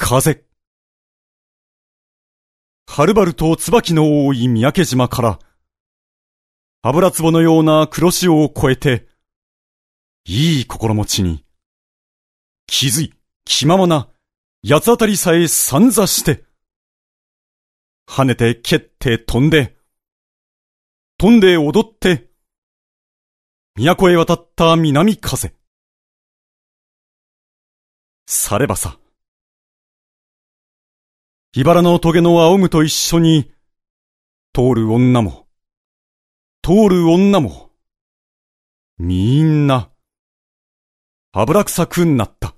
風。はるばると椿の多い三宅島から、油壺のような黒潮を越えて、いい心持ちに、気づい、気ままな、八つ当たりさえ散座して、跳ねて蹴って飛んで踊って、都へ渡った南風。さればさ、茨の棘の青むと一緒に、通る女も、みんな、油臭くなった。